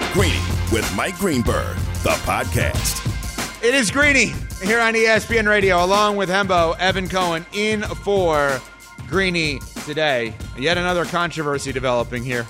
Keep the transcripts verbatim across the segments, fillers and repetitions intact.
Greeny with Mike Greenberg, the podcast. It is Greeny here on E S P N Radio, along with Hembo, Evan Cohen, in for Greeny today. Yet another controversy developing here.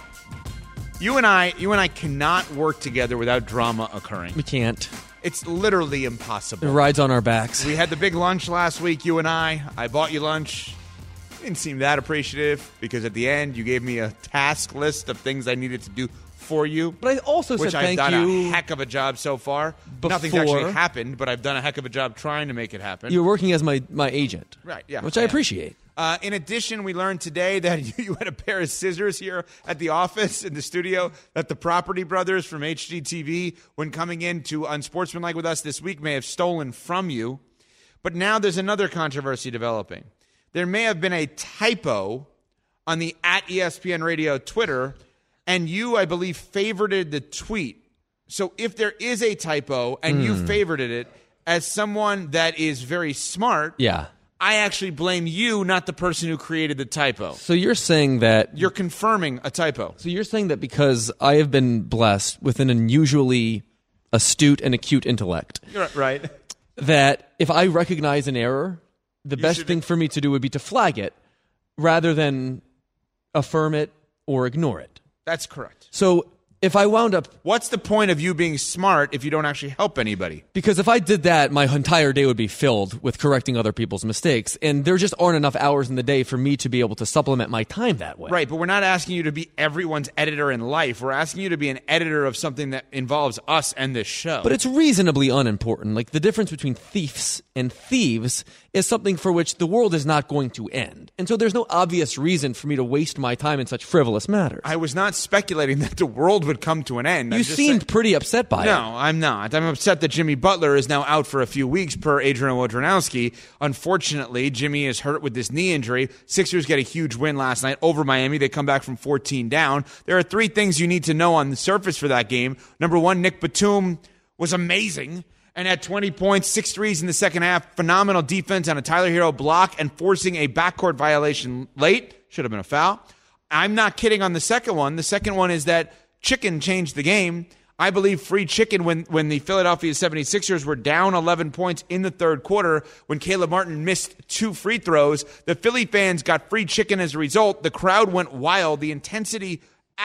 You and I, you and I cannot work together without drama occurring. We can't. It's literally impossible. It rides on our backs. We had the big lunch last week, you and I. I bought you lunch. You didn't seem that appreciative because at the end you gave me a task list of things I needed to do for you. But I also which said I've thank done you. a heck of a job so far. Before. Nothing's actually happened, but I've done a heck of a job trying to make it happen. You're working as my, my agent. Right, yeah. Which I, I appreciate. Uh, in addition, we learned today that you, you had a pair of scissors here at the office in the studio that the Property Brothers from H G T V, when coming in to Unsportsmanlike with us this week, may have stolen from you. But now there's another controversy developing. There may have been a typo on the at E S P N Radio Twitter, and you, I believe, favorited the tweet. So if there is a typo and mm. you favorited it, as someone that is very smart, yeah. I actually blame you, not the person who created the typo. So you're saying that... You're confirming a typo. So you're saying that because I have been blessed with an unusually astute and acute intellect... You're right. ...that if I recognize an error, the you best thing for me to do would be to flag it rather than affirm it or ignore it. That's correct. So... If I wound up... What's the point of you being smart if you don't actually help anybody? Because if I did that, my entire day would be filled with correcting other people's mistakes, and there just aren't enough hours in the day for me to be able to supplement my time that way. Right, but we're not asking you to be everyone's editor in life. We're asking you to be an editor of something that involves us and this show. But it's reasonably unimportant. Like, the difference between thieves and thieves is something for which the world is not going to end. And so there's no obvious reason for me to waste my time in such frivolous matters. I was not speculating that the world would come to an end. You seemed saying, pretty upset by no, it. No, I'm not. I'm upset that Jimmy Butler is now out for a few weeks per Adrian Wojnarowski. Unfortunately, Jimmy is hurt with this knee injury. Sixers get a huge win last night over Miami. They come back from fourteen down. There are three things you need to know on the surface for that game. Number one, Nick Batum was amazing and had twenty points, six threes in the second half. Phenomenal defense on a Tyler Hero block and forcing a backcourt violation late. Should have been a foul. I'm not kidding on the second one. The second one is that Chicken changed the game. I believe free chicken when, when the Philadelphia seventy-sixers were down eleven points in the third quarter, when Caleb Martin missed two free throws. The Philly fans got free chicken as a result. The crowd went wild. The intensity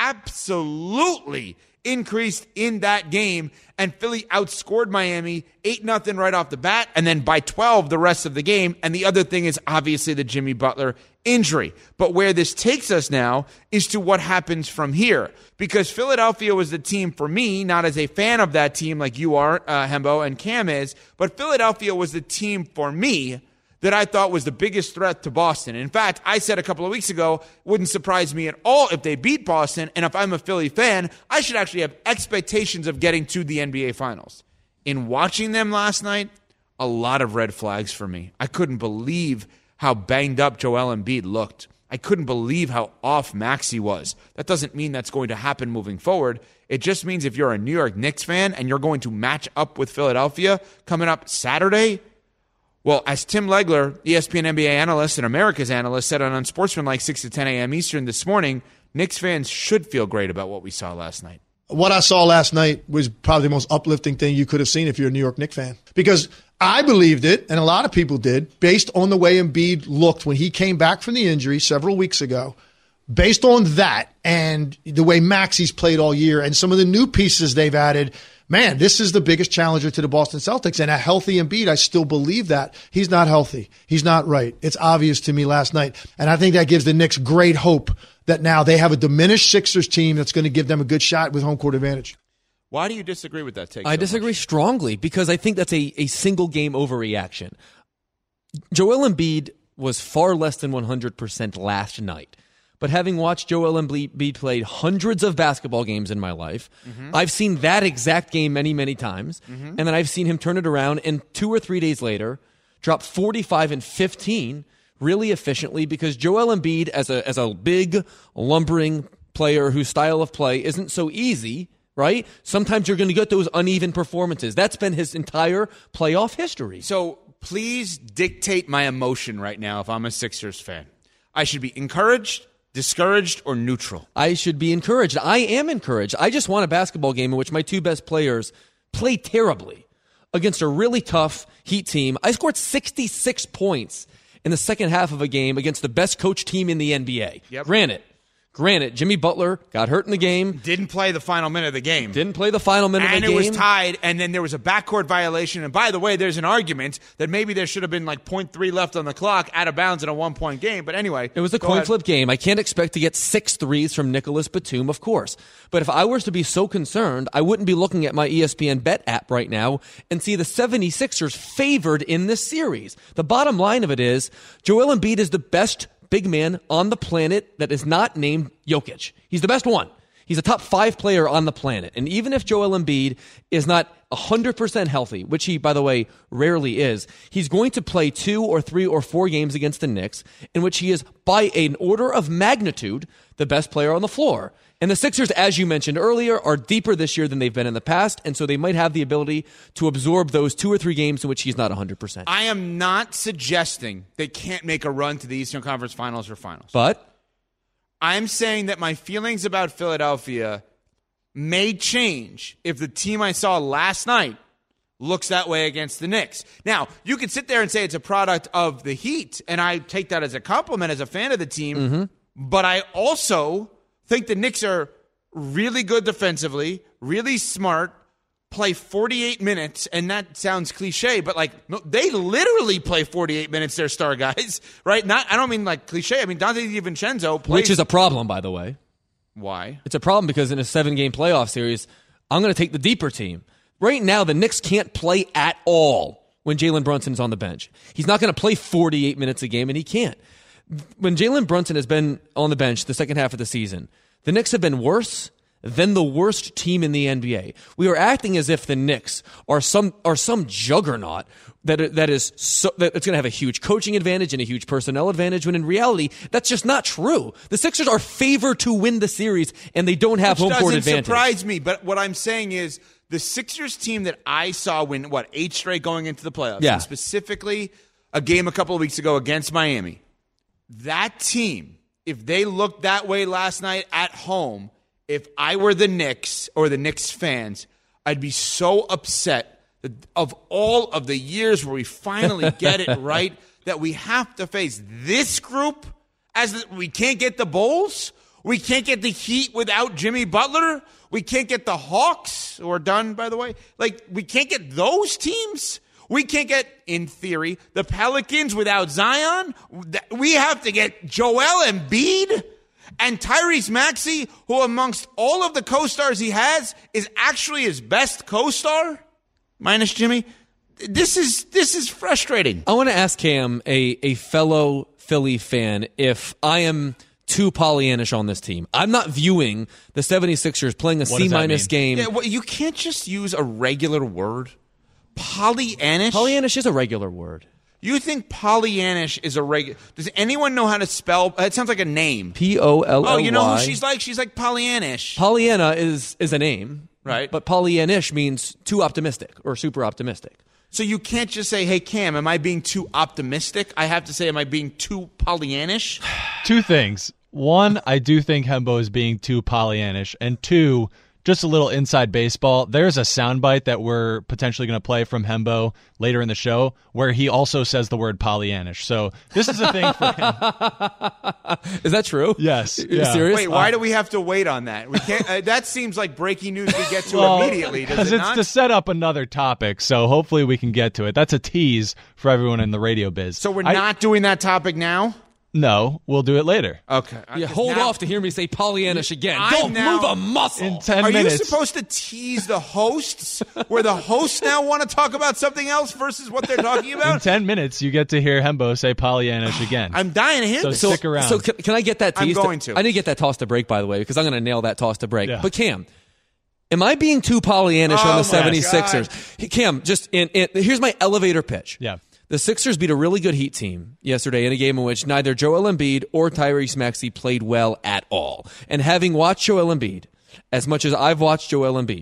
absolutely increased in that game, and Philly outscored Miami eight nothing right off the bat, and then by twelve the rest of the game. And the other thing is obviously the Jimmy Butler injury. But where this takes us now is to what happens from here, because Philadelphia was the team for me, not as a fan of that team like you are, uh, Hembo, and Cam is, but Philadelphia was the team for me that I thought was the biggest threat to Boston. In fact, I said a couple of weeks ago, wouldn't surprise me at all if they beat Boston, and if I'm a Philly fan, I should actually have expectations of getting to the N B A Finals. In watching them last night, a lot of red flags for me. I couldn't believe how banged up Joel Embiid looked. I couldn't believe how off Maxey was. That doesn't mean that's going to happen moving forward. It just means if you're a New York Knicks fan and you're going to match up with Philadelphia coming up Saturday, well, as Tim Legler, E S P N N B A analyst and America's analyst, said on Unsportsmanlike six to ten a.m. Eastern this morning, Knicks fans should feel great about what we saw last night. What I saw last night was probably the most uplifting thing you could have seen if you're a New York Knicks fan. Because I believed it, and a lot of people did, based on the way Embiid looked when he came back from the injury several weeks ago. Based on that and the way Maxey's played all year and some of the new pieces they've added, man, this is the biggest challenger to the Boston Celtics. And a healthy Embiid, I still believe that. He's not healthy. He's not right. It's obvious to me last night. And I think that gives the Knicks great hope that now they have a diminished Sixers team that's going to give them a good shot with home court advantage. Why do you disagree with that take? I so disagree much? strongly because I think that's a, a single game overreaction. Joel Embiid was far less than one hundred percent last night. But having watched Joel Embiid play hundreds of basketball games in my life, mm-hmm. I've seen that exact game many, many times. Mm-hmm. And then I've seen him turn it around and two or three days later drop forty-five and fifteen really efficiently, because Joel Embiid, as a as a big, lumbering player whose style of play isn't so easy, right? Sometimes you're going to get those uneven performances. That's been his entire playoff history. So please dictate my emotion right now if I'm a Sixers fan. I should be encouraged, Discouraged or neutral? I should be encouraged. I am encouraged. I just won a basketball game in which my two best players played terribly against a really tough Heat team. I scored sixty-six points in the second half of a game against the best coach team in the N B A. Yep. Granted, Granted, Jimmy Butler got hurt in the game. Didn't play the final minute of the game. Didn't play the final minute and of the game. And it was tied, and then there was a backcourt violation. And by the way, there's an argument that maybe there should have been like point three left on the clock, out of bounds in a one-point game. But anyway. It was a coin flip game. I can't expect to get six threes from Nicholas Batum, of course. But if I was to be so concerned, I wouldn't be looking at my E S P N Bet app right now and see the seventy-sixers favored in this series. The bottom line of it is, Joel Embiid is the best big man on the planet that is not named Jokic. He's the best one. He's a top five player on the planet. And even if Joel Embiid is not one hundred percent healthy, which he, by the way, rarely is, he's going to play two or three or four games against the Knicks in which he is, by an order of magnitude, the best player on the floor. And the Sixers, as you mentioned earlier, are deeper this year than they've been in the past, and so they might have the ability to absorb those two or three games in which he's not one hundred percent. I am not suggesting they can't make a run to the Eastern Conference Finals or Finals. But I'm saying that my feelings about Philadelphia may change if the team I saw last night looks that way against the Knicks. Now, you could sit there and say it's a product of the Heat, and I take that as a compliment as a fan of the team, mm-hmm. but I also think the Knicks are really good defensively, really smart, play forty-eight minutes, and that sounds cliche, but like no, they literally play forty-eight minutes, their star guys, right? Not, I don't mean like cliche. I mean, Dante DiVincenzo plays. Which is a problem, by the way. Why? It's a problem because in a seven-game playoff series, I'm going to take the deeper team. Right now, the Knicks can't play at all when Jalen Brunson's on the bench. He's not going to play forty-eight minutes a game, and he can't. When Jalen Brunson has been on the bench the second half of the season, the Knicks have been worse than the worst team in the N B A. We are acting as if the Knicks are some are some juggernaut that that is so, that it's going to have a huge coaching advantage and a huge personnel advantage, when in reality, that's just not true. The Sixers are favored to win the series, and they don't have Which home court doesn't advantage. Surprise me, but what I'm saying is the Sixers team that I saw win, what, eight straight going into the playoffs, yeah. and specifically a game a couple of weeks ago against Miami, that team, if they looked that way last night at home, if I were the Knicks or the Knicks fans, I'd be so upset that of all of the years where we finally get it right, that we have to face this group as the, we can't get the Bulls, we can't get the Heat without Jimmy Butler, we can't get the Hawks, who are done, by the way. Like, we can't get those teams. We can't get, in theory, the Pelicans without Zion. We have to get Joel Embiid and Tyrese Maxey, who amongst all of the co-stars he has is actually his best co-star, minus Jimmy. This is this is frustrating. I want to ask Cam, a, a fellow Philly fan, if I am too Pollyannish on this team. I'm not viewing the seventy-sixers playing a C-minus game. Yeah, well, you can't just use a regular word. Pollyannish? Pollyannish is a regular word. You think Pollyannish is a regular... Does anyone know how to spell... It sounds like a name. P O L L Y. Oh, you know who she's like? She's like Pollyannish. Pollyanna is, is a name. Right. But Pollyannish means too optimistic or super optimistic. So you can't just say, hey, Cam, am I being too optimistic? I have to say, am I being too Pollyannish? Two things. One, I do think Hembo is being too Pollyannish. And two, just a little inside baseball. There's a soundbite that we're potentially going to play from Hembo later in the show where he also says the word Pollyannish. So this is a thing for him. Is that true? Yes. Are you yeah. serious? Wait, why uh, do we have to wait on that? We can't. Uh, that seems like breaking news we get to well, immediately, does it it it's not? to set up another topic, so hopefully we can get to it. That's a tease for everyone in the radio biz. So we're I, not doing that topic now? No, we'll do it later. Okay. Yeah, hold now, off to hear me say Pollyannish again. I'm Don't now, move a muscle. In ten Are minutes. you supposed to tease the hosts where the hosts now want to talk about something else versus what they're talking In about? ten minutes, you get to hear Hembo say Pollyannish again. I'm dying to hear So this. stick around. So can, can I get that I'm tease? going to. I need to get that toss to break, by the way, because I'm going to nail that toss to break. Yeah. But Cam, am I being too Pollyannish Oh on my the seventy-sixers? God. Cam, just in, in, here's my elevator pitch. Yeah. The Sixers beat a really good Heat team yesterday in a game in which neither Joel Embiid or Tyrese Maxey played well at all. And having watched Joel Embiid, as much as I've watched Joel Embiid,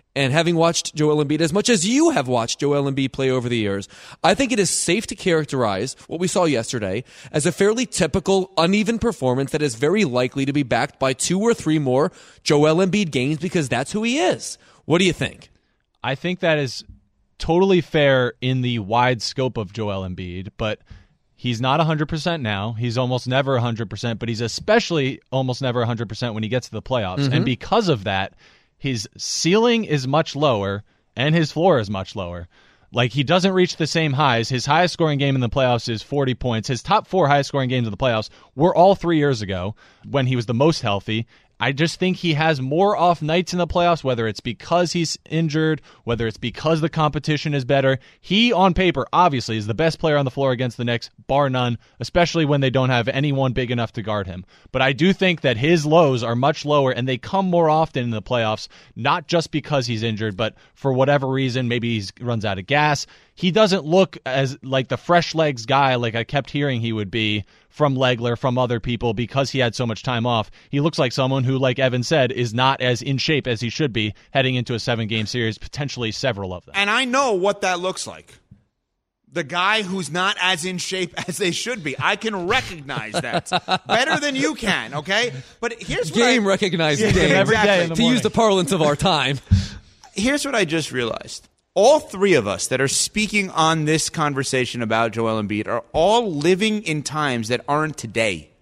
And having watched Joel Embiid as much as you have watched Joel Embiid play over the years, I think it is safe to characterize what we saw yesterday as a fairly typical, uneven performance that is very likely to be backed by two or three more Joel Embiid games because that's who he is. What do you think? I think that is totally fair in the wide scope of Joel Embiid, but he's not one hundred percent now. He's almost never one hundred percent, but he's especially almost never one hundred percent when he gets to the playoffs. Mm-hmm. And because of that, his ceiling is much lower and his floor is much lower. Like, he doesn't reach the same highs. His highest scoring game in the playoffs is forty points. His top four highest scoring games in the playoffs were all three years ago when he was the most healthy. I just think he has more off nights in the playoffs, whether it's because he's injured, whether it's because the competition is better. He, on paper, obviously is the best player on the floor against the Knicks, bar none, especially when they don't have anyone big enough to guard him. But I do think that his lows are much lower, and they come more often in the playoffs, not just because he's injured, but for whatever reason, maybe he runs out of gas. He doesn't look as like the fresh legs guy like I kept hearing he would be from Legler, from other people, because he had so much time off. He looks like someone who, like Evan said, is not as in shape as he should be heading into a seven-game series, potentially several of them. And I know what that looks like. The guy who's not as in shape as they should be. I can recognize that better than you can, okay? But here's what Game I, recognized yeah, game. Every day in the to morning. use the parlance of our time. Here's what I just realized. All three of us that are speaking on this conversation about Joel Embiid are all living in times that aren't today.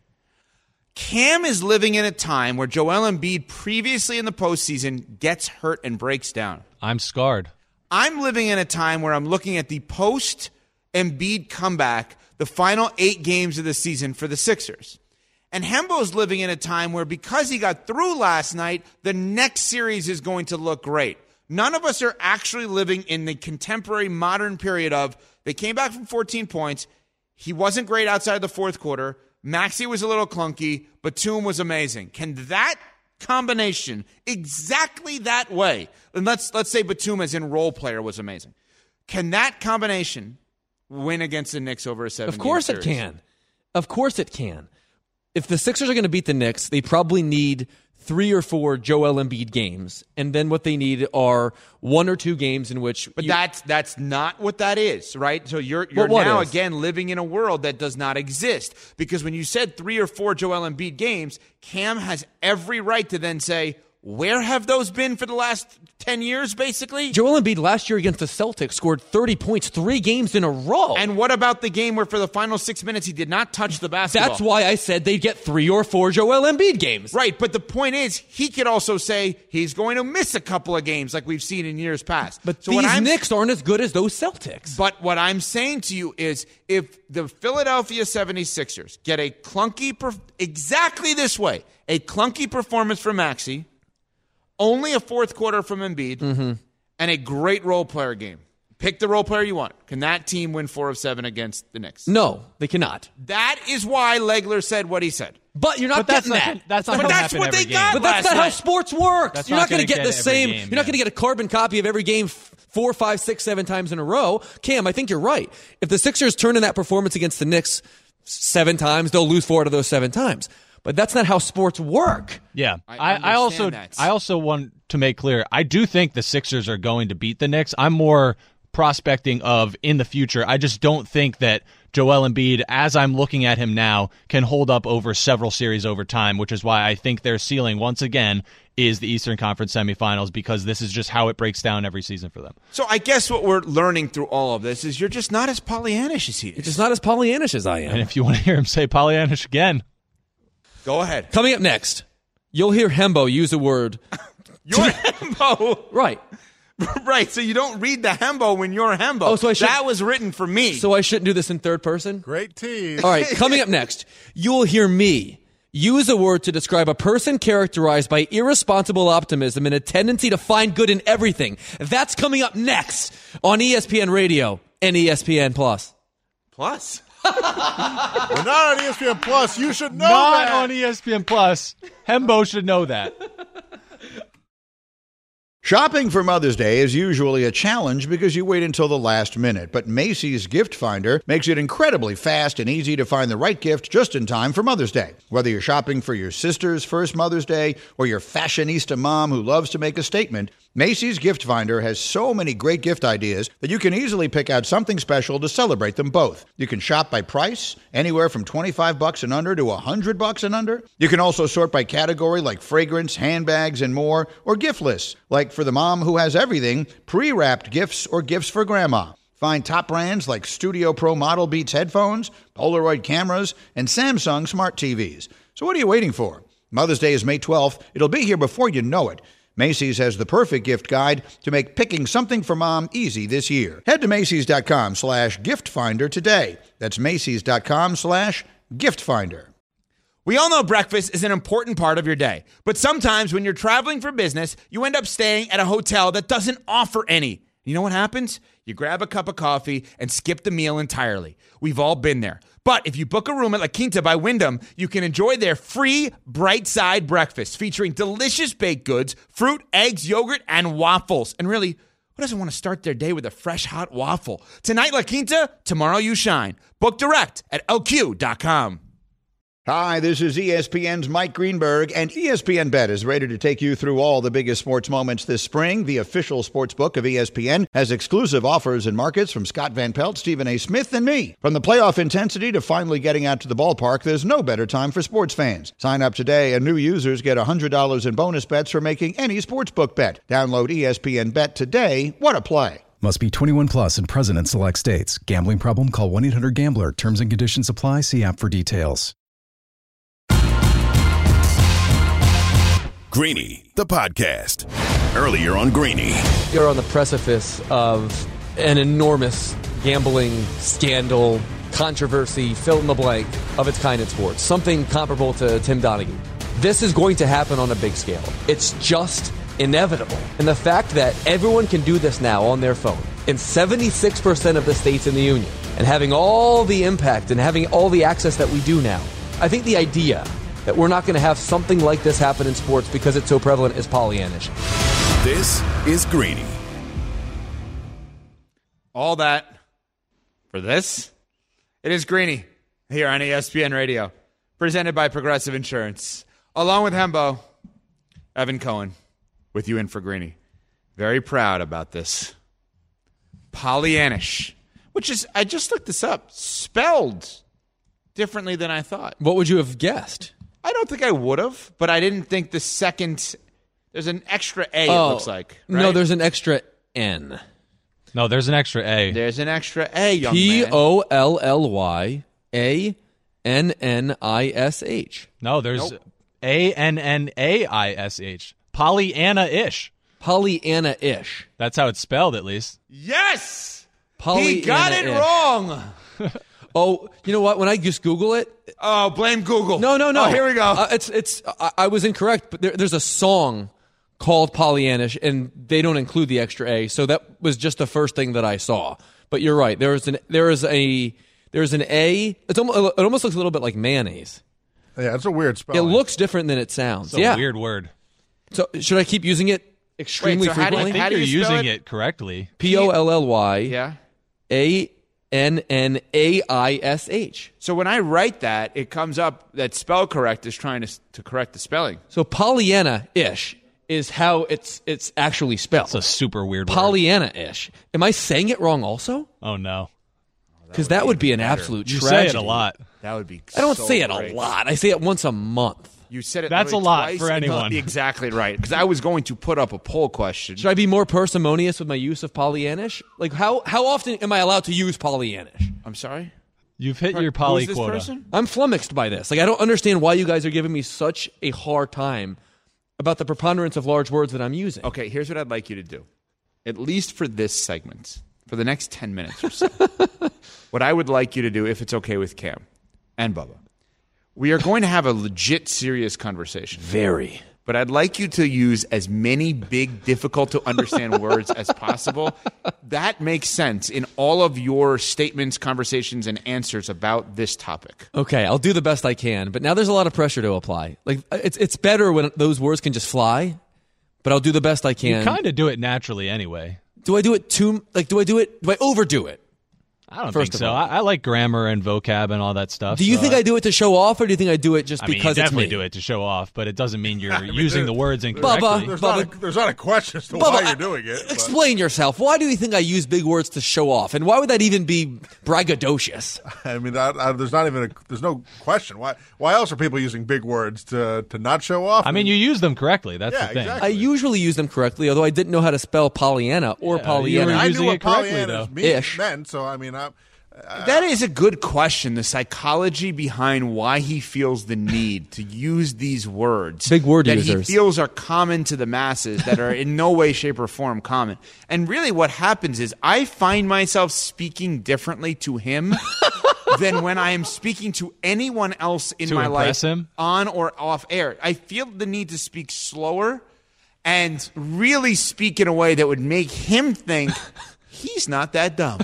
Cam is living in a time where Joel Embiid previously in the postseason gets hurt and breaks down. I'm scarred. I'm living in a time where I'm looking at the post-Embiid comeback, the final eight games of the season for the Sixers. And Hembo's living in a time where because he got through last night, the next series is going to look great. None of us are actually living in the contemporary modern period of they came back from fourteen points. He wasn't great outside the fourth quarter. Maxey was a little clunky. Batum was amazing. Can that combination, exactly that way, and let's let's say Batum as in role player was amazing. Can that combination win against the Knicks over a seven-game series? Of course it can. Of course it can. If the Sixers are going to beat the Knicks, they probably need three or four Joel Embiid games, and then what they need are one or two games in which. But you, that's that's not what that is, right? So you're you're Well, now is? again living in a world that does not exist because when you said three or four Joel Embiid games, Cam has every right to then say, where have those been for the last ten years, basically? Joel Embiid last year against the Celtics scored thirty points three games in a row. And what about the game where for the final six minutes he did not touch the basketball? That's why I said they'd get three or four Joel Embiid games. Right, but the point is, he could also say he's going to miss a couple of games like we've seen in years past. But so what these I'm, Knicks aren't as good as those Celtics. But what I'm saying to you is, if the Philadelphia seventy-sixers get a clunky, perf- exactly this way, a clunky performance from Maxey, only a fourth quarter from Embiid, mm-hmm. and a great role player game. Pick the role player you want. Can that team win four of seven against the Knicks? No, they cannot. That is why Legler said what he said. But you're not But that's getting not, that. that's not But gonna that's happen what every they game. got. But that's last not how night. sports works. That's you're not not going to gonna get the get every same. game, you're not yeah. going to get a carbon copy of every game f- four, five, six, seven times in a row. Cam, I think you're right. If the Sixers turn in that performance against the Knicks seven times, they'll lose four out of those seven times. But that's not how sports work. Yeah, I I, I also understand that. I also want to make clear I do think the Sixers are going to beat the Knicks. I'm more prospecting of in the future. I just don't think that Joel Embiid, as I'm looking at him now, can hold up over several series over time, which is why I think their ceiling, once again, is the Eastern Conference semifinals, because this is just how it breaks down every season for them. So I guess what we're learning through all of this is you're just not as Pollyannish as he is. It's just not as Pollyannish as I am. And if you want to hear him say Pollyannish again, Go ahead. Coming up next, you'll hear Hembo use a word. You're Hembo. Right. Right, so you don't read the Hembo when you're Hembo. Oh, so I should- that was written for me. So I shouldn't do this in third person? Great tease. All right, coming up next, you'll hear me use a word to describe a person characterized by irresponsible optimism and a tendency to find good in everything. That's coming up next on E S P N Radio and E S P N Plus. Plus. We're not on E S P N Plus. You should know not that. on E S P N Plus. Hembo should know that. Shopping for Mother's Day is usually a challenge because you wait until the last minute, but Macy's Gift Finder makes it incredibly fast and easy to find the right gift just in time for Mother's Day. Whether you're shopping for your sister's first Mother's Day or your fashionista mom who loves to make a statement, Macy's Gift Finder has so many great gift ideas that you can easily pick out something special to celebrate them both. You can shop by price, anywhere from twenty-five bucks and under to one hundred bucks and under. You can also sort by category like fragrance, handbags, and more, or gift lists, like for the mom who has everything, pre-wrapped gifts or gifts for grandma. Find top brands like Studio Pro Model Beats headphones, Polaroid cameras, and Samsung smart T Vs. So what are you waiting for? Mother's Day is May twelfth. It'll be here before you know it. Macy's has the perfect gift guide to make picking something for mom easy this year. Head to Macy's.com slash gift finder today. That's Macy's.com slash gift finder. We all know breakfast is an important part of your day, but sometimes when you're traveling for business, you end up staying at a hotel that doesn't offer any. You know what happens? You grab a cup of coffee and skip the meal entirely. We've all been there. But if you book a room at La Quinta by Wyndham, you can enjoy their free Bright Side breakfast featuring delicious baked goods, fruit, eggs, yogurt, and waffles. And really, who doesn't want to start their day with a fresh hot waffle? Tonight, La Quinta, tomorrow you shine. Book direct at L Q dot com. Hi, this is E S P N's Mike Greenberg, and E S P N Bet is ready to take you through all the biggest sports moments this spring. The official sports book of E S P N has exclusive offers and markets from Scott Van Pelt, Stephen A. Smith, and me. From the playoff intensity to finally getting out to the ballpark, there's no better time for sports fans. Sign up today, and new users get one hundred dollars in bonus bets for making any sportsbook bet. Download E S P N Bet today. What a play. Must be twenty-one plus and present in select states. Gambling problem? Call one eight hundred gambler. Terms and conditions apply. See app for details. Greeny, the podcast. Earlier on Greeny. You're on the precipice of an enormous gambling scandal, controversy, fill in the blank of its kind in sports. Something comparable to Tim Donaghy. This is going to happen on a big scale. It's just inevitable. And the fact that everyone can do this now on their phone in seventy-six percent of the states in the union and having all the impact and having all the access that we do now, I think the idea that we're not going to have something like this happen in sports because it's so prevalent is Pollyannish. This is Greeny. All that for this? It is Greeny here on E S P N Radio, presented by Progressive Insurance. Along with Hembo, Evan Cohen, with you in for Greeny. Very proud about this. Pollyannish, which is, I just looked this up, spelled differently than I thought. What would you have guessed? I don't think I would have, but I didn't think the second, there's an extra A, oh, it looks like. Right? No, there's an extra N. No, there's an extra A. There's an extra A, young P man. P O L L Y A N N I S H. No, there's Nope. A N N A I S H. Pollyanna-ish. Pollyanna-ish. That's how it's spelled, at least. Yes! He got it Pollyanna-ish. wrong. Oh, you know what? When I just Google it, Oh, blame Google. no, no, no. Oh, here we go. Uh, it's it's. I, I was incorrect, but there, there's a song called Pollyannish, and they don't include the extra A. So that was just the first thing that I saw. But you're right. There is an there is a there's an A. It's almost, it almost looks a little bit like mayonnaise. Yeah, it's a weird It spelling. looks different than it sounds. It's a yeah. weird word. So should I keep using it extremely Wait, so how do you- I frequently? think How do you're you spell using it? it correctly. P O L L Y yeah. A N N A I S H. So when I write that, it comes up that spell correct is trying to to correct the spelling. So Pollyanna-ish is how it's it's actually spelled. It's a super weird word. Pollyanna-ish. Am I saying it wrong also? Oh, no. Because that would be an absolute You tragedy. say it a lot. That would be. I don't so say it great. a lot. I say it once a month. You said it. That's literally a lot twice for and not anyone. Exactly right. Because I was going to put up a poll question. Should I be more parsimonious with my use of Pollyannish? Like, how how often am I allowed to use Pollyannish? I'm sorry. You've hit your Who poly is this quota. person? I'm flummoxed by this. Like, I don't understand why you guys are giving me such a hard time about the preponderance of large words that I'm using. Okay, here's what I'd like you to do. At least for this segment, for the next ten minutes or so, what I would like you to do, if it's okay with Cam and Bubba, we are going to have a legit, serious conversation. Very. But I'd like you to use as many big, difficult to understand words as possible. That makes sense in all of your statements, conversations, and answers about this topic. Okay, I'll do the best I can, but now there's a lot of pressure to apply. Like, it's it's better when those words can just fly, but I'll do the best I can. You kind of do it naturally anyway. Do I do it too? Like, do I do it? Do I overdo it? I don't First think so. of all. I, I like grammar and vocab and all that stuff. Do you so think I do it to show off, or do you think I do it just I mean, because you it's definitely me? do it to show off, but it doesn't mean you're I mean, using there- the words there's- incorrectly. There's, Bubba, not a, there's not a question as to why Bubba, you're doing it. but- Explain yourself. Why do you think I use big words to show off, and why would that even be braggadocious? I mean, I, I, there's not even a, there's no question. Why why else are people using big words to to not show off? I mean, you use them correctly. That's Yeah, the thing. exactly. I usually use them correctly, although I didn't know how to spell Pollyanna or Yeah, you Pollyanna. were I using knew what it correctly, Pollyanna though. mean, Ish. meant. So I mean, I, That is a good question, the psychology behind why he feels the need to use these words. Big word that users. he feels are common to the masses that are in no way, shape, or form common. And really what happens is I find myself speaking differently to him than when I am speaking to anyone else in To my impress life him? on or off air. I feel the need to speak slower and really speak in a way that would make him think he's not that dumb.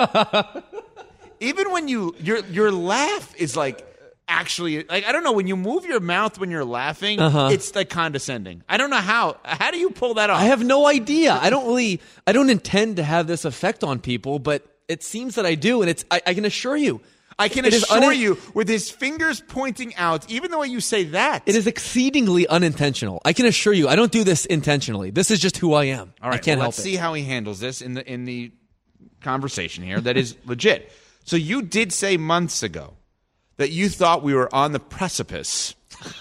Even when you your your laugh is like actually like I don't know, when you move your mouth when you're laughing, Uh-huh. it's like condescending. I don't know how. How do you pull that off? I have no idea. I don't really. I don't intend to have this effect on people, but it seems that I do, and it's. I, I can assure you. I can it is assure unin- you, with his fingers pointing out, even the way you say that. It is exceedingly unintentional. I can assure you, I don't do this intentionally. This is just who I am. All right, I can't well, help let's it. see how he handles this in the in the conversation here. That is legit. So you did say months ago that you thought we were on the precipice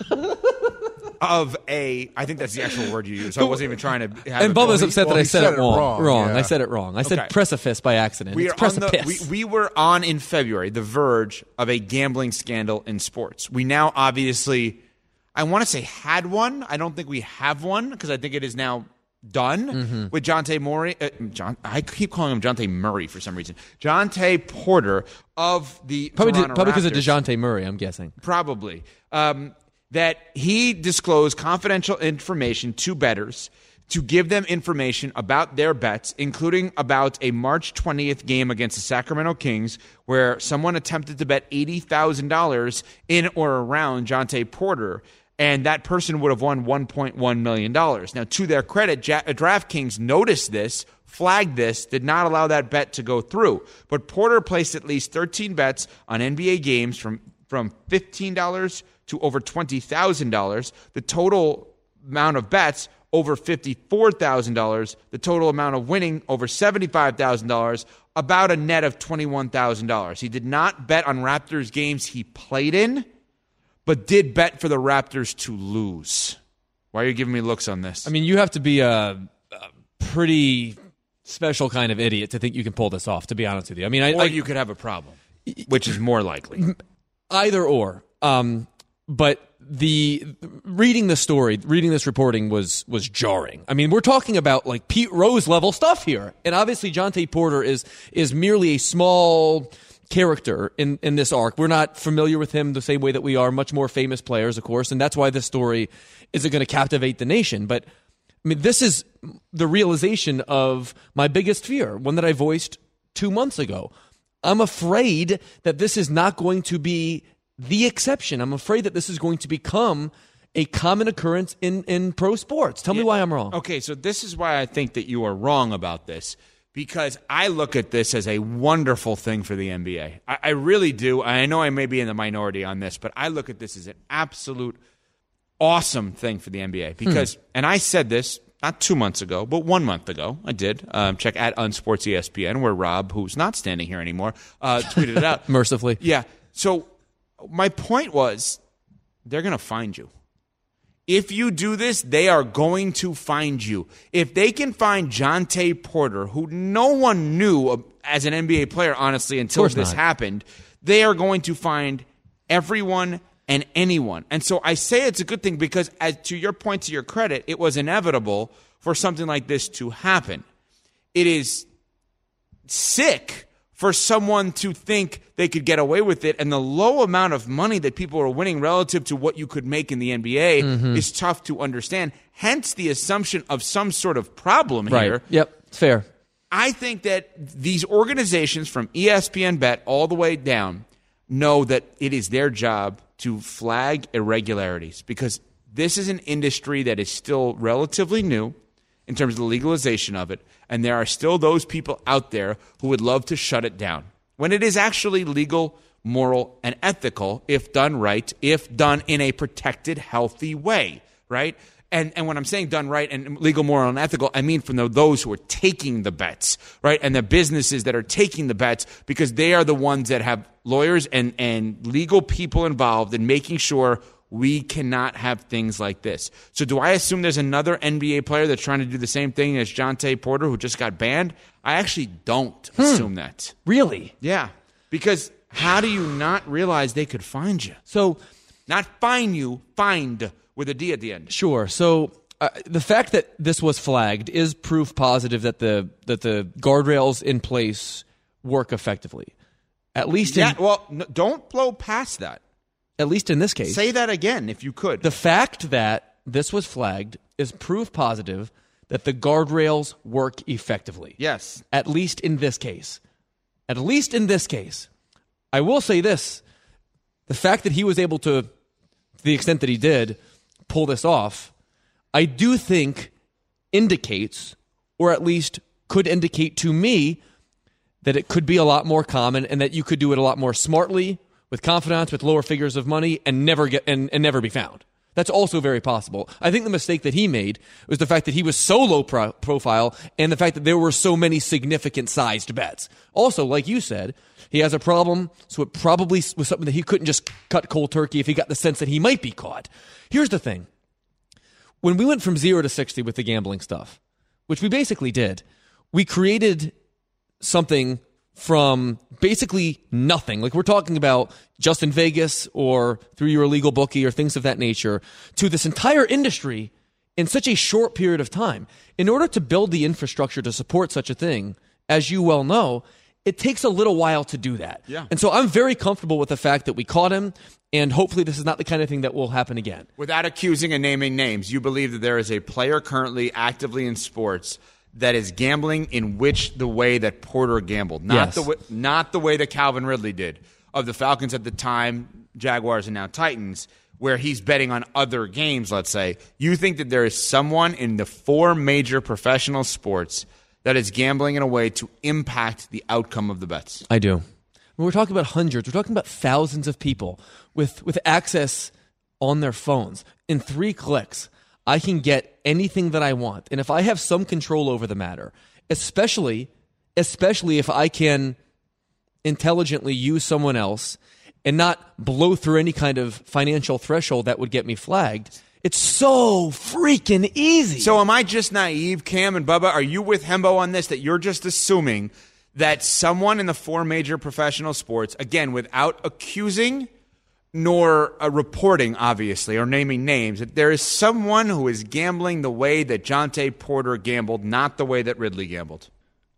of a. I think that's the actual word you used. So I wasn't even trying to. Have And it Bubba's go. upset well, that I he said, said it it wrong. wrong, Wrong. yeah. I said it wrong. I said Okay. precipice by accident. We it's are on the, precipice. we, we were on in February the verge of a gambling scandal in sports. We now obviously, I want to say had one. I don't think we have one because I think it is now done Mm-hmm. with Jonte Murray. Uh, John, I keep calling him Jonte Murray for some reason. Jonte Porter of the probably Toronto probably because of Raptors. DeJounte Murray, I'm guessing. Probably. Um, that he disclosed confidential information to bettors to give them information about their bets, including about a March twentieth game against the Sacramento Kings, where someone attempted to bet eighty thousand dollars in or around Jonte Porter, and that person would have won one point one million dollars. Now, to their credit, Ja- DraftKings noticed this, flagged this, did not allow that bet to go through. But Porter placed at least thirteen bets on N B A games from, from fifteen dollars to over twenty thousand dollars. The total amount of bets, over fifty-four thousand dollars. The total amount of winning, over seventy-five thousand dollars. About a net of twenty-one thousand dollars. He did not bet on Raptors games he played in, but did bet for the Raptors to lose. Why are you giving me looks on this? I mean, you have to be a, a pretty special kind of idiot to think you can pull this off, to be honest with you. I mean, I, or I, you could have a problem, which is more likely. either or. Um, but the reading the story, reading this reporting was was jarring. I mean, we're talking about like Pete Rose level stuff here, and obviously Jonte Porter is is merely a small character in, in this arc. We're not familiar with him the same way that we are much more famous players, of course, and that's why this story isn't going to captivate the nation. But I mean, this is the realization of my biggest fear, one that I voiced two months ago. I'm afraid that this is not going to be the exception. I'm afraid that this is going to become a common occurrence in, in pro sports. Tell me why I'm wrong. Okay, so this is why I think that you are wrong about this, because I look at this as a wonderful thing for the N B A. I, I really do. I know I may be in the minority on this, but I look at this as an absolute awesome thing for the N B A because, hmm. and I said this not two months ago, but one month ago, I did. Um, check at Unsports E S P N, where Rob, who's not standing here anymore, uh, tweeted it out. Mercifully. Yeah. So my point was, they're going to find you. If you do this, they are going to find you. If they can find Jonte Porter, who no one knew as an N B A player, honestly, until this not. happened, they are going to find everyone and anyone. And so I say it's a good thing because, as to your point, to your credit, it was inevitable for something like this to happen. It is sick for someone to think they could get away with it, and the low amount of money that people are winning relative to what you could make in the N B A mm-hmm. is tough to understand. Hence the assumption of some sort of problem right. here. Yep, fair. I think that these organizations from E S P N Bet all the way down know that it is their job to flag irregularities because this is an industry that is still relatively new in terms of the legalization of it, and there are still those people out there who would love to shut it down when it is actually legal, moral, and ethical if done right, if done in a protected, healthy way, right? And and when I'm saying done right and legal, moral, and ethical, I mean from the, those who are taking the bets, right? And the businesses that are taking the bets, because they are the ones that have lawyers and, and legal people involved in making sure we cannot have things like this. So do I assume there's another N B A player that's trying to do the same thing as Jontay Porter who just got banned? I actually don't hmm. assume that. Really? Yeah. Because how do you not realize they could find you? So, not fine you, find with a D at the end. Sure. So uh, the fact that this was flagged is proof positive that the that the guardrails in place work effectively. At least in, yeah, well, no, don't blow past that. At least in this case. Say that again if you could. The fact that this was flagged is proof positive that the guardrails work effectively. Yes. At least in this case. At least in this case. I will say this. The fact that he was able to, to the extent that he did, pull this off, I do think indicates, or at least could indicate to me, that it could be a lot more common and that you could do it a lot more smartly, with confidence, with lower figures of money, and never get and, and never be found. That's also very possible. I think the mistake that he made was the fact that he was so low pro- profile and the fact that there were so many significant sized bets. Also, like you said, he has a problem, so it probably was something that he couldn't just cut cold turkey if he got the sense that he might be caught. Here's the thing. When we went from zero to sixty with the gambling stuff, which we basically did, we created something from basically nothing. Like we're talking about just in Vegas or through your illegal bookie or things of that nature to this entire industry in such a short period of time. In order to build the infrastructure to support such a thing, as you well know, it takes a little while to do that. Yeah. And so I'm very comfortable with the fact that we caught him, and hopefully this is not the kind of thing that will happen again. Without accusing and naming names, you believe that there is a player currently actively in sports that is gambling in which the way that Porter gambled, not yes. the way, not the way that Calvin Ridley did of the Falcons at the time, Jaguars and now Titans, where he's betting on other games, let's say. You think that there is someone in the four major professional sports that is gambling in a way to impact the outcome of the bets? I do. We're talking about hundreds. We're talking about thousands of people with, with access on their phones. In three clicks, I can get anything that I want. And if I have some control over the matter, especially, especially if I can intelligently use someone else and not blow through any kind of financial threshold that would get me flagged, it's so freaking easy. So am I just naive, Cam and Bubba? Are you with Hembo on this, that you're just assuming that someone in the four major professional sports, again, without accusing nor uh, reporting, obviously, or naming names, that there is someone who is gambling the way that Jontay Porter gambled, not the way that Ridley gambled?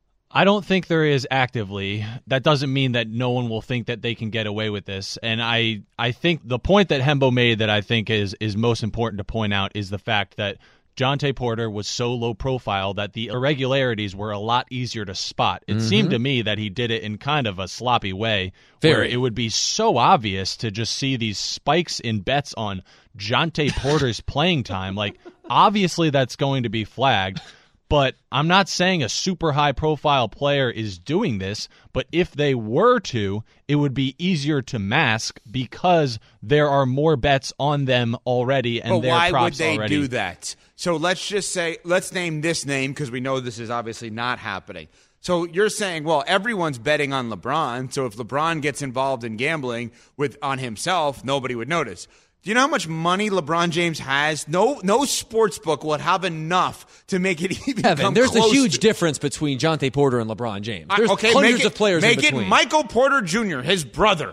I don't think there is actively. That doesn't mean that no one will think that they can get away with this. And I, I think the point that Hembo made that I think is, is most important to point out is the fact that Jontay Porter was so low profile that the irregularities were a lot easier to spot. It mm-hmm. seemed to me that he did it in kind of a sloppy way. Very. Where it would be so obvious to just see these spikes in bets on Jontay Porter's playing time. Like, obviously that's going to be flagged. But I'm not saying a super high-profile player is doing this, but if they were to, it would be easier to mask because there are more bets on them already and but their why props would they already. do that? So let's just say, let's name this name because we know this is obviously not happening. So you're saying, well, everyone's betting on LeBron, so if LeBron gets involved in gambling with on himself, nobody would notice. Do you know how much money LeBron James has? No, no sports book will have enough to make it even Evan, come there's close a huge to. difference between Jontay Porter and LeBron James. There's I, okay, hundreds it, of players make in between. It Michael Porter Junior, his brother,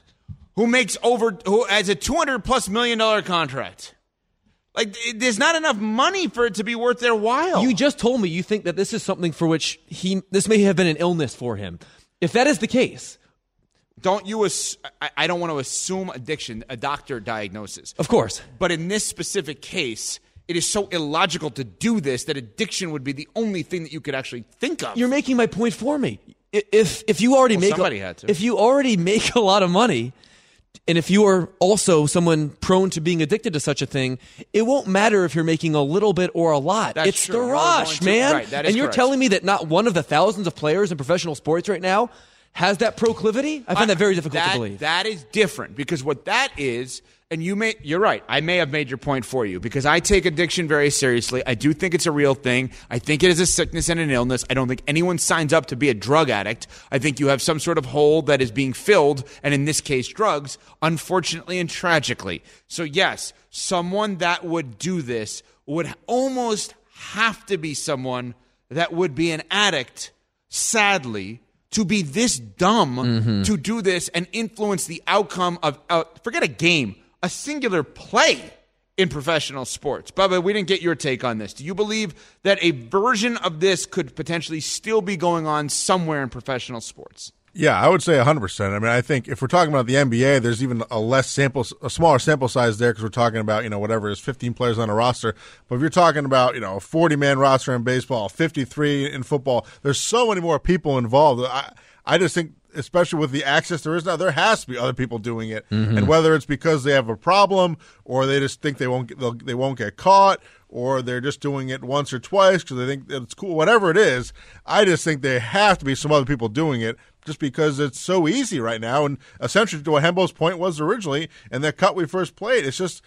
who makes over, who has a two hundred plus million dollar contract. Like, it, there's not enough money for it to be worth their while. You just told me you think that this is something for which he, this may have been an illness for him. If that is the case, Don't you? Ass- I, I don't want to assume addiction, a doctor diagnosis. Of course. But in this specific case, it is so illogical to do this that addiction would be the only thing that you could actually think of. You're making my point for me. If if you already Well, make somebody a, had to. if you already make a lot of money, And if you are also someone prone to being addicted to such a thing, it won't matter if you're making a little bit or a lot. That's it's true. the You're rush, going to- man. right, that is and you're correct. telling me that not one of the thousands of players in professional sports right now has that proclivity? I find that very difficult that, to believe. That is different because what that is, and you may, you're right, I may have made your point for you because I take addiction very seriously. I do think it's a real thing. I think it is a sickness and an illness. I don't think anyone signs up to be a drug addict. I think you have some sort of hole that is being filled, and in this case, drugs, unfortunately and tragically. So yes, someone that would do this would almost have to be someone that would be an addict, sadly, to be this dumb mm-hmm. to do this and influence the outcome of, uh, forget a game, a singular play in professional sports. Bubba, we didn't get your take on this. Do you believe that a version of this could potentially still be going on somewhere in professional sports? Yeah, I would say one hundred percent. I mean, I think if we're talking about the N B A, there's even a less sample, a smaller sample size there because we're talking about, you know, whatever is fifteen players on a roster. But if you're talking about, you know, a forty-man roster in baseball, fifty-three in football, there's so many more people involved. I, I just think, especially with the access there is now, there has to be other people doing it. Mm-hmm. And whether it's because they have a problem or they just think they won't get, they won't get caught or they're just doing it once or twice because they think that it's cool, whatever it is, I just think there have to be some other people doing it just because it's so easy right now. And essentially to what Hembo's point was originally and that cut we first played, it's just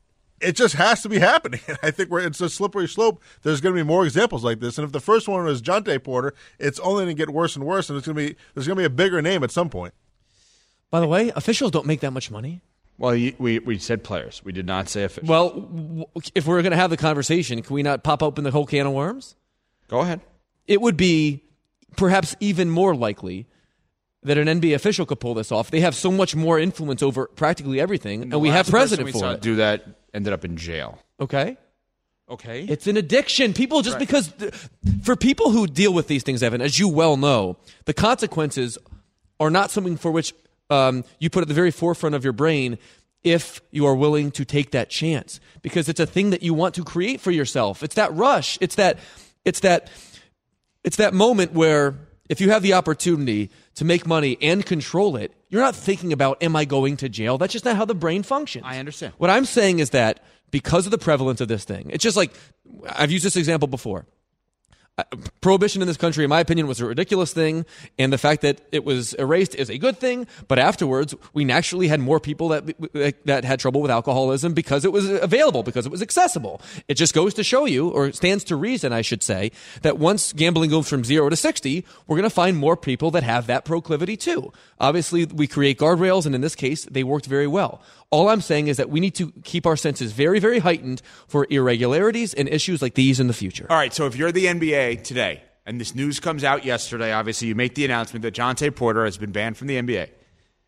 it just has to be happening. And I think we're, it's a slippery slope. There's going to be more examples like this. And if the first one was Jonte Porter, it's only going to get worse and worse, and it's going to be there's going to be a bigger name at some point. By the way, officials don't make that much money. Well, you, we we said players. We did not say officials. Well, w- if we're going to have the conversation, can we not pop open the whole can of worms? Go ahead. It would be perhaps even more likely that an N B A official could pull this off. They have so much more influence over practically everything, and, and we have precedent we for saw it. Do that ended up in jail. Okay. Okay. It's an addiction. People just right. because th- for people who deal with these things, Evan, as you well know, the consequences are not something for which um, you put at the very forefront of your brain if you are willing to take that chance, because it's a thing that you want to create for yourself. It's that rush. It's that. It's that. It's that moment where if you have the opportunity to make money and control it, you're not thinking about, am I going to jail? That's just not how the brain functions. I understand. What I'm saying is that because of the prevalence of this thing, it's just like, I've used this example before. Uh, prohibition in this country, in my opinion, was a ridiculous thing, and the fact that it was erased is a good thing, but afterwards, we naturally had more people that that had trouble with alcoholism because it was available, because it was accessible. It just goes to show you, or stands to reason, I should say, that once gambling goes from zero to sixty, we're going to find more people that have that proclivity too. Obviously, we create guardrails, and in this case, they worked very well. All I'm saying is that we need to keep our senses very, very heightened for irregularities and issues like these in the future. All right, so if you're the N B A today, and this news comes out yesterday, obviously you make the announcement that Jonte Porter has been banned from the N B A.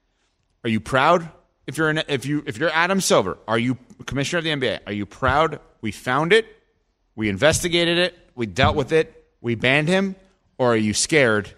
Are you proud? If you're an, if you if you're Adam Silver, are you commissioner of the N B A? Are you proud? We found it, we investigated it, we dealt with it, we banned him, or are you scared?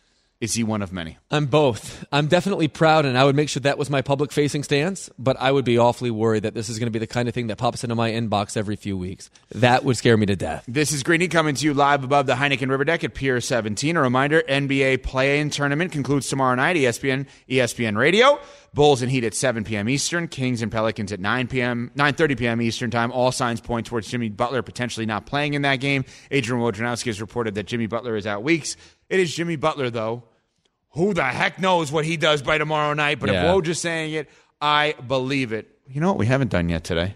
Is he one of many? I'm both. I'm definitely proud, and I would make sure that was my public-facing stance, but I would be awfully worried that this is going to be the kind of thing that pops into my inbox every few weeks. That would scare me to death. This is Greeny coming to you live above the Heineken River Deck at Pier seventeen. A reminder, N B A play-in tournament concludes tomorrow night, E S P N, E S P N Radio. Bulls and Heat at seven p.m. Eastern. Kings and Pelicans at nine p.m., nine thirty p.m. Eastern time. All signs point towards Jimmy Butler potentially not playing in that game. Adrian Wojnarowski has reported that Jimmy Butler is out weeks. It is Jimmy Butler, though. Who the heck knows what he does by tomorrow night? But yeah. if Woj is saying it, I believe it. You know what we haven't done yet today?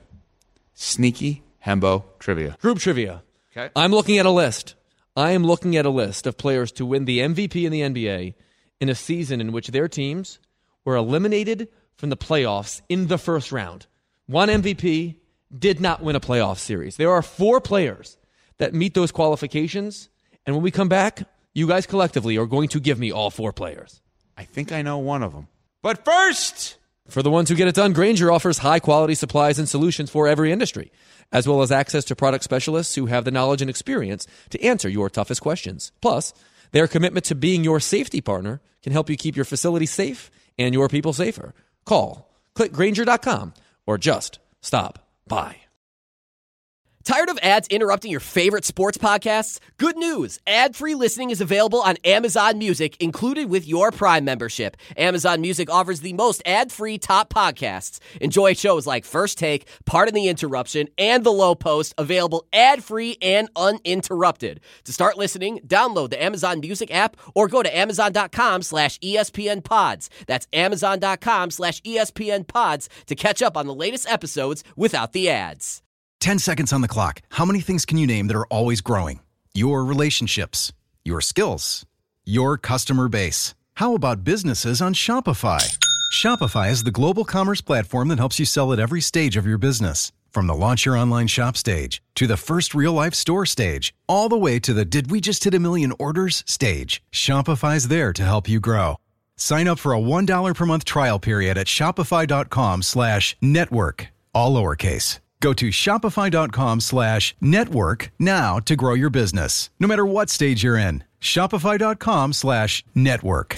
Sneaky Hembo trivia. Group trivia. Okay. I'm looking at a list. I am looking at a list of players to win the M V P in the N B A in a season in which their teams were eliminated from the playoffs in the first round. One M V P did not win a playoff series. There are four players that meet those qualifications, and when we come back, you guys collectively are going to give me all four players. I think I know one of them. But first, for the ones who get it done, Grainger offers high-quality supplies and solutions for every industry, as well as access to product specialists who have the knowledge and experience to answer your toughest questions. Plus, their commitment to being your safety partner can help you keep your facility safe and your people safer. Call, click Grainger dot com, or just stop by. Tired of ads interrupting your favorite sports podcasts? Good news! Ad-free listening is available on Amazon Music, included with your Prime membership. Amazon Music offers the most ad-free top podcasts. Enjoy shows like First Take, Pardon the Interruption, and The Low Post, available ad-free and uninterrupted. To start listening, download the Amazon Music app or go to amazon.com slash ESPN pods. That's amazon.com slash ESPN pods to catch up on the latest episodes without the ads. ten seconds on the clock. How many things can you name that are always growing? Your relationships, your skills, your customer base. How about businesses on Shopify? Shopify is the global commerce platform that helps you sell at every stage of your business. From the launch your online shop stage, to the first real-life store stage, all the way to the did we just hit a million orders stage. Shopify's there to help you grow. Sign up for a one dollar per month trial period at shopify.com slash network, all lowercase. Go to shopify.com slash network now to grow your business, no matter what stage you're in. Shopify.com slash network.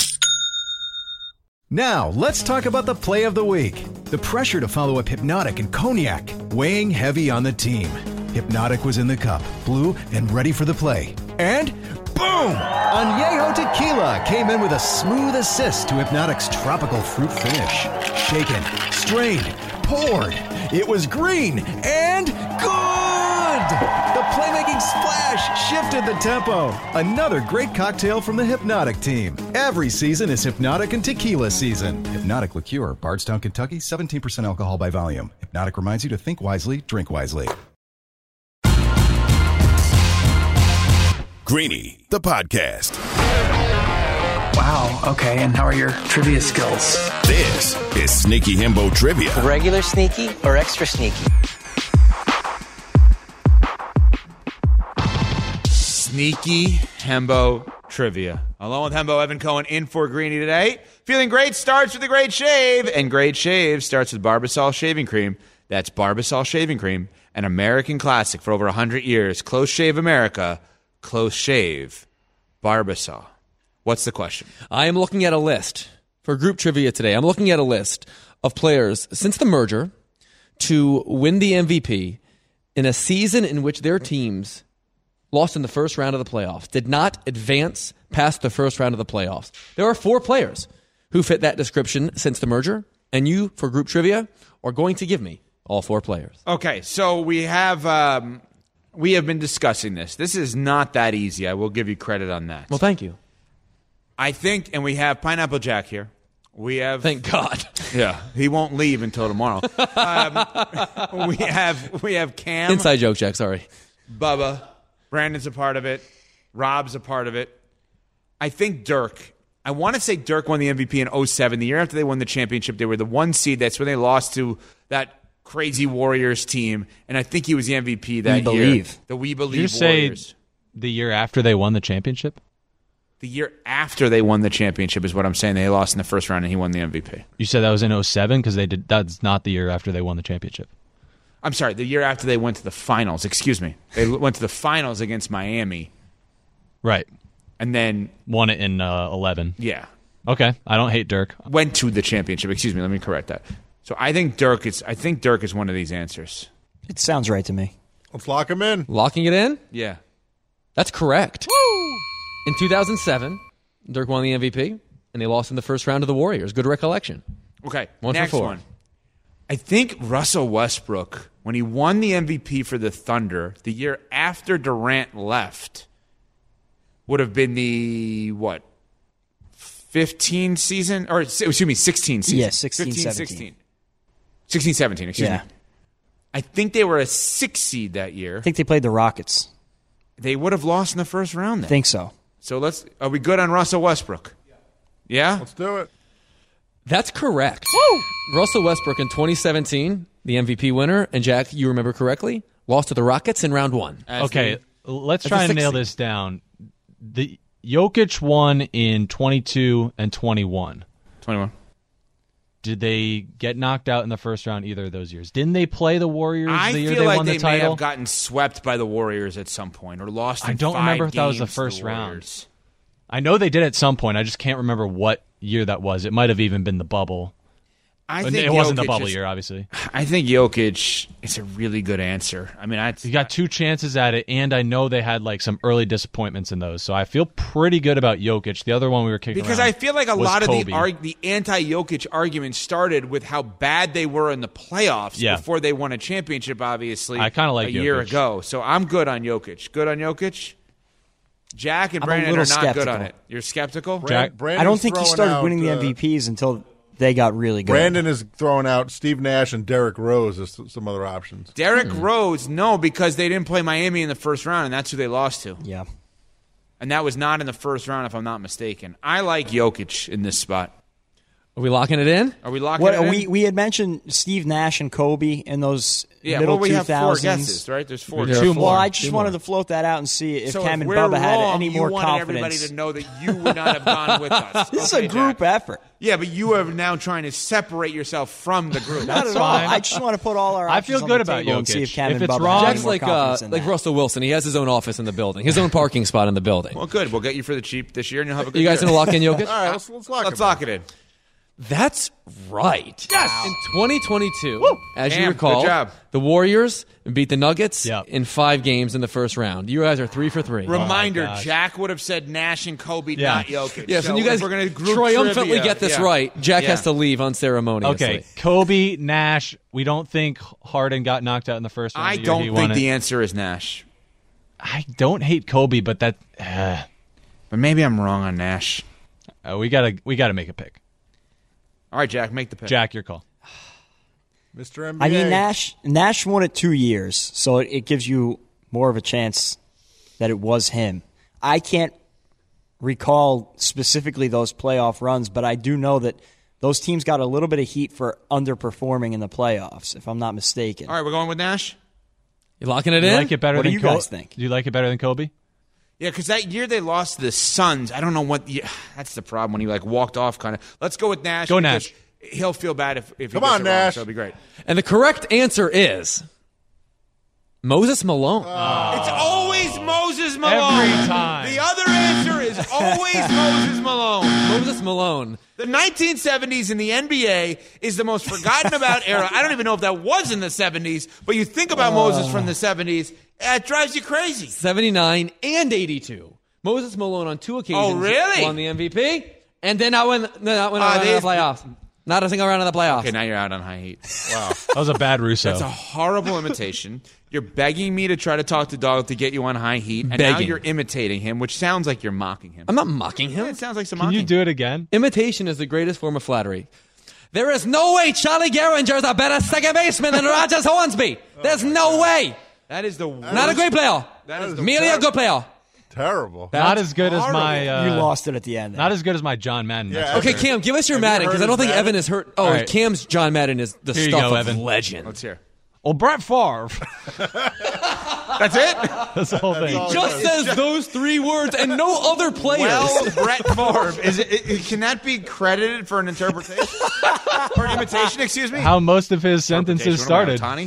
Now, let's talk about the play of the week. The pressure to follow up Hypnotic and Cognac, weighing heavy on the team. Hypnotic was in the cup, blue, and ready for the play. And boom! Añejo Tequila came in with a smooth assist to Hypnotic's tropical fruit finish. Shaken, strained, poured. It was green and good! The playmaking splash shifted the tempo. Another great cocktail from the Hypnotic team. Every season is Hypnotic and Tequila season. Hypnotic Liqueur, Bardstown, Kentucky, seventeen percent alcohol by volume. Hypnotic reminds you to think wisely, drink wisely. Greeny, the podcast. Wow, okay, and how are your trivia skills? This is Sneaky Hembo Trivia. Regular sneaky or extra sneaky? Sneaky Hembo Trivia. Along with Hembo, Evan Cohen in for Greeny today. Feeling great starts with a great shave, and great shave starts with Barbasol Shaving Cream. That's Barbasol Shaving Cream, an American classic for over one hundred years. Close Shave America, Close Shave Barbasol. What's the question? I am looking at a list for group trivia today. I'm looking at a list of players since the merger to win the M V P in a season in which their teams lost in the first round of the playoffs, did not advance past the first round of the playoffs. There are four players who fit that description since the merger, and you, for group trivia, are going to give me all four players. Okay, so we have um, we have been discussing this. This is not that easy. I will give you credit on that. Well, thank you. I think, and we have Pineapple Jack here. We have, thank God. Yeah, he won't leave until tomorrow. um, we have we have Cam, inside joke, Jack. Sorry, Bubba, Brandon's a part of it. Rob's a part of it. I think Dirk. I want to say Dirk won the M V P in oh seven. The year after they won the championship, they were the one seed. That's when they lost to that crazy Warriors team, and I think he was the M V P that we year. Believe. The We Believe Did you Warriors. Say the year after they won the championship? The year after they won the championship is what I'm saying. They lost in the first round, and he won the M V P. You said that was in oh seven because they did. That's not the year after they won the championship. I'm sorry, the year after they went to the finals. Excuse me. They went to the finals against Miami. Right. And then won it in uh, eleven. Yeah. Okay. I don't hate Dirk. Went to the championship. Excuse me. Let me correct that. So I think Dirk is. I think Dirk is one of these answers. It sounds right to me. Let's lock him in. Locking it in? Yeah. That's correct. Woo! In two thousand seven, Dirk won the M V P, and they lost in the first round of the Warriors. Good recollection. Okay. One next for four. one. I think Russell Westbrook, when he won the M V P for the Thunder the year after Durant left, would have been the, what, fifteen season? Or, excuse me, sixteen season. Yeah, sixteen, fifteen, seventeen. sixteen. sixteen, seventeen, excuse Yeah. me. I think they were a six seed that year. I think they played the Rockets. They would have lost in the first round then. I think so. So let's, are we good on Russell Westbrook? Yeah? Let's do it. That's correct. Woo! Russell Westbrook in twenty seventeen, the M V P winner, and Jack, you remember correctly, lost to the Rockets in round one. As Okay, the- let's as try a and nail six seed. this down. The Jokic won in twenty-two and twenty-one. twenty-one. Did they get knocked out in the first round either of those years? Didn't they play the Warriors I the year feel they like won they the may title? have gotten swept by the Warriors at some point or lost in I don't five remember if that was the games to first the round. Warriors. I know they did at some point. I just can't remember what year that was. It might have even been the bubble. I But think it wasn't the Jokic bubble is- year, obviously. I think Jokic is a really good answer. I mean, I You got two chances at it, and I know they had like some early disappointments in those, so I feel pretty good about Jokic. The other one we were kicking because around I feel like a was lot of Kobe. the arg- the anti-Jokic argument started with how bad they were in the playoffs Yeah. before they won a championship. Obviously, I kinda like a year Jokic. ago. So I'm good on Jokic. Good on Jokic. Jack and I'm a Brandon are little not good skeptical. on it. You're skeptical. Jack- Brandon's I don't think he throwing started out, winning the uh, M V Ps until they got really good. Brandon is throwing out Steve Nash and Derrick Rose as some other options. Derrick Rose, no, because they didn't play Miami in the first round, and that's who they lost to. Yeah. And that was not in the first round, if I'm not mistaken. I like Jokic in this spot. Are we locking it in? Are we locking What it in? we we had mentioned Steve Nash and Kobe in those yeah, middle well, we two have four thousands. guesses, right? There's four. There's guesses. two Well, more. I just Two wanted more. to float that out and see if So Cam if and we're Bubba had wrong, any you more wanted confidence. everybody to know that you would not have gone with us. This Okay, is a group Jack. effort. Yeah, but you are now trying to separate yourself from the group. Not at all. fine. I just want to put all our I options feel on good the about table and see Jokic. if Cam If and it's Bubba wrong- have any Jack's more like uh, confidence in like that. Russell Wilson. He has his own office in the building, his own parking spot in the building. Well, good. We'll get you for the cheap this year, and you'll have a good You guys year. gonna lock in Jokic? All right, let's, let's lock Let's it. lock it in. That's right. Yes! In twenty twenty-two, as you Cam, recall, good job. the Warriors beat the Nuggets Yep. in five games in the first round. You guys are three for three. Reminder: gosh. Jack would have said Nash and Kobe, Yeah. not Jokic. Yes, and you if guys we're gonna group triumphantly trivia, get this yeah. right. Jack Yeah. has to leave unceremoniously. Okay, Kobe, Nash. We don't think Harden got knocked out in the first round. I the year don't he think won the it. answer is Nash, I don't hate Kobe, but that uh, but maybe I'm wrong on Nash. uh, we gotta we gotta make a pick. All right, Jack, make the pick. Jack, your call. Mister N B A. I mean, Nash Nash won it two years, so it, it gives you more of a chance that it was him. I can't recall specifically those playoff runs, but I do know that those teams got a little bit of heat for underperforming in the playoffs, if I'm not mistaken. All right, we're going with Nash. You locking it You in? like it better What do than you Kobe? guys think? Do you like it better than Kobe? Yeah, because that year they lost to the Suns. I don't know what. The, that's the problem when he like walked off. Kind of. Let's go with Nash. Go because Nash. He'll feel bad if if he Come gets on, it wrong, Nash. so it'll be great. And the correct answer is Moses Malone. It's always Moses Malone. Every time. The other answer is always Moses Malone. Moses Malone. The nineteen seventies in the N B A is the most forgotten about era. I don't even know if that was in the seventies, but you think about Moses from the seventies, it drives you crazy. seventy-nine and eighty-two. Moses Malone on two occasions Oh, really? won the M V P, and then I went, not went Uh, around in they- the playoffs. Not a single round of the playoffs. Okay, now you're out on high heat. Wow. That was a bad Russo. That's a horrible imitation. You're begging me to try to talk to Dog to get you on high heat, and now Begging. you're imitating him, which sounds like you're mocking him. I'm not mocking him. Yeah, it sounds like some Can mocking. you do it again? Imitation is the greatest form of flattery. There is no way Charlie Gehringer is a better second baseman than Rogers Hornsby. There's no way. That is the Not a great player. That is the Merely a good player. Terrible. Not as good as my. Uh, you lost it at the end. Not as good as my John Madden. Yeah. Okay, Cam, give us your Have you Madden, heard because I don't his think Madden? Evan has heard. Oh, All right. Cam's John Madden is the Here you stuff go, of Evan. legend. Let's hear. Well, Brett Favre. That's it? That's the whole thing. all it Just says those three words and no other players. Well, Brett Favre. Is it, it, can that be credited for an interpretation? Or an imitation, excuse me? How most of his sentences started. Tani?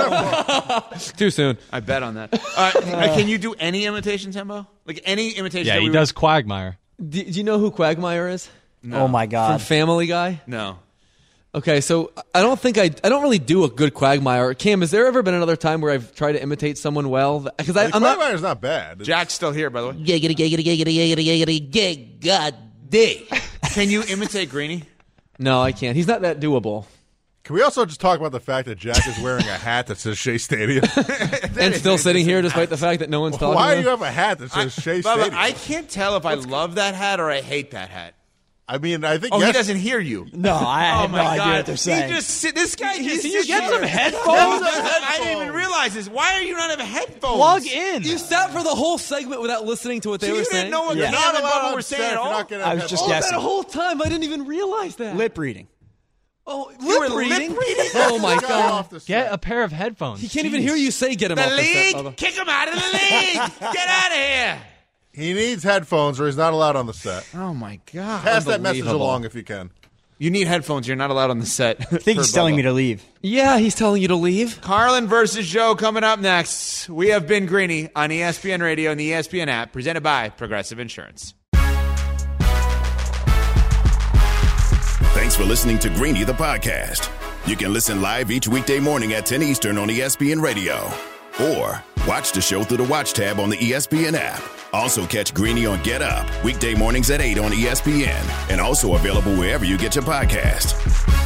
Too soon. I bet on that. Uh, can you do any imitation, Tembo? Like any imitation? Yeah, that he we does Quagmire. Do, do you know who Quagmire is? Oh my From God! Family Guy? No. Okay, so I don't think I I don't really do a good Quagmire. Cam, has there ever been another time where I've tried to imitate someone well? Because I'm not. Quagmire's not bad. It's- Jack's still here, by the way. Giggity, giggity, giggity, giggity, giggity, gig, god, day. Can you imitate Greeny? No, I can't. He's not that doable. Can we also just talk about the fact that Jack is wearing a hat that says Shea Stadium? And still sitting here despite the fact that no one's talking Why to do you him? have a hat that says Shea Bubba, Stadium? I can't tell if I love that hat or I hate that hat. I mean, I think Oh, yes, he doesn't hear you. No, I Oh have no my idea God! what they're saying. He just sit, this guy. He's Can you just get here. some headphones? No, I didn't even realize this. Why are you not having headphones? Plug in. You sat for the whole segment without listening to what they So were you saying. didn't know what Yeah. Cam Not and allowed Bubba on were set saying if at you're all. not gonna I have was just Oh, headphones. that guessing. whole time I didn't even realize that. Lip reading. Oh, You lip were reading. lip reading? Oh my Guy god. off the set. Get a pair of headphones. He can't even hear you say get him The off the set, league, Bubba. kick him out of the league. Get out of here. He needs headphones or he's not allowed on the set. Oh my God! Pass that message Unbelievable. along if you can. You need headphones. You're not allowed on the set. I think he's telling me to leave. Yeah, he's telling you to leave. Carlin versus Joe coming up next. We have Ben Greeny on E S P N Radio and the E S P N app, presented by Progressive Insurance. Thanks for for listening to Greeny the podcast. You can listen live each weekday morning at ten Eastern on E S P N Radio. Or watch the show through the Watch tab on the E S P N app. Also catch Greeny on Get Up, weekday mornings at eight on E S P N. And also available wherever you get your podcast.